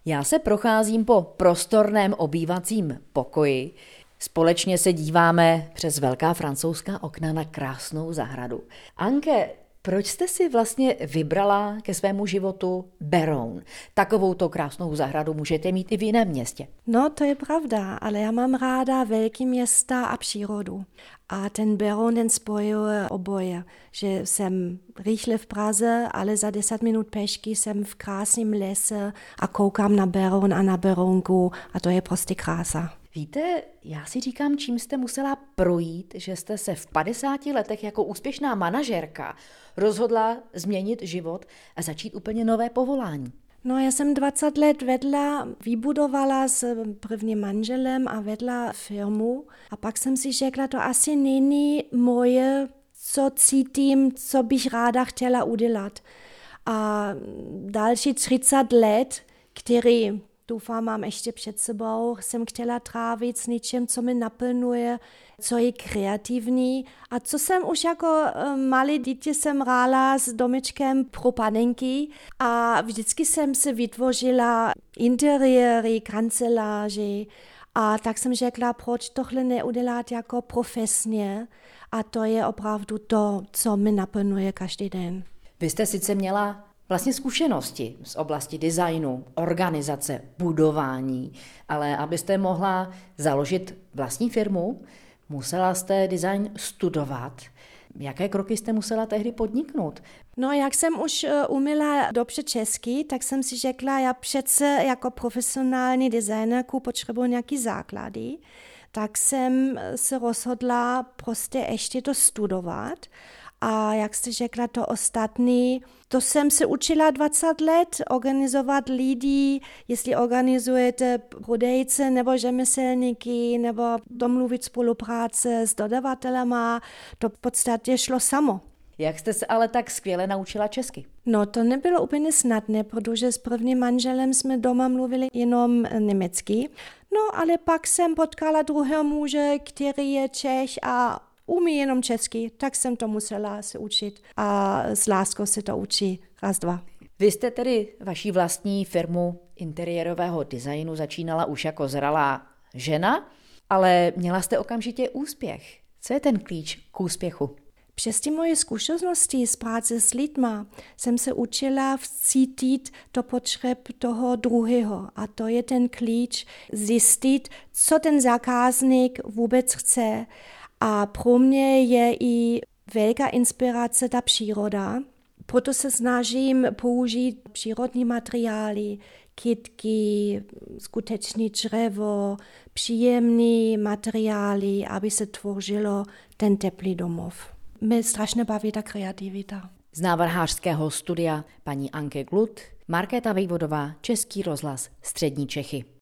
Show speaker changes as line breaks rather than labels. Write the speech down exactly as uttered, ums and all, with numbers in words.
Já se procházím po prostorném obývacím pokoji. Společně se díváme přes velká francouzská okna na krásnou zahradu. Anke, proč jste si vlastně vybrala ke svému životu Beroun? Takovouto krásnou zahradu můžete mít i v jiném městě.
No, to je pravda, ale já mám ráda velké města a přírodu. A ten Beroun ten spojuje oboje, že jsem rychle v Praze, ale za deset minut pešky jsem v krásném lese a koukám na Beroun a na Berounku a to je prostě krása.
Víte, já si říkám, čím jste musela projít, že jste se v padesáti letech jako úspěšná manažerka rozhodla změnit život a začít úplně nové povolání.
No, já jsem dvacet let vedla, vybudovala s prvním manželem a vedla firmu a pak jsem si řekla, to asi není moje, co cítím, co bych ráda chtěla udělat. A další třicet let, který doufám, mám ještě před sebou, jsem chtěla trávit s něčím, co mě naplňuje, co je kreativní. A co jsem už jako malé dítě jsem hrála s domečkem pro panenky a vždycky jsem si vytvořila interiéry, kanceláře a tak jsem řekla, proč tohle neudělat jako profesně a to je opravdu to, co mě naplňuje každý den.
Vy jste sice měla vlastně zkušenosti z oblasti designu, organizace, budování, ale abyste mohla založit vlastní firmu, musela jste design studovat. Jaké kroky jste musela tehdy podniknout?
No, jak jsem už uměla dobře česky, tak jsem si řekla, já přece jako profesionální designerku potřebuji nějaký základy, tak jsem se rozhodla prostě ještě to studovat. A jak jste řekla, to ostatní, to jsem se učila dvacet let, organizovat lidi, jestli organizujete prodejce nebo řemeslníky, nebo domluvit spolupráce s dodavatelema, to v podstatě šlo samo.
Jak jste se ale tak skvěle naučila česky?
No, to nebylo úplně snadné, protože s prvním manželem jsme doma mluvili jenom německy. No, ale pak jsem potkala druhého muže, který je Čech a umí jenom česky, tak jsem to musela se učit a s láskou se to učí raz, dva.
Vy jste tedy vaší vlastní firmu interiérového designu začínala už jako zralá žena, ale měla jste okamžitě úspěch. Co je ten klíč k úspěchu?
Přes ty moje zkušenosti z práce s lidma jsem se učila vcítit do potřeb toho druhého. A to je ten klíč zjistit, co ten zákazník vůbec chce. A pro mě je i velká inspirace ta příroda. Proto se snažím použít přírodní materiály, kytky, skutečné dřevo, příjemné materiály, aby se tvořilo ten teplý domov. Mě strašně baví ta kreativita.
Z návrhářského studia paní Anke Glut, Markéta Vejvodová, Český rozhlas, Střední Čechy.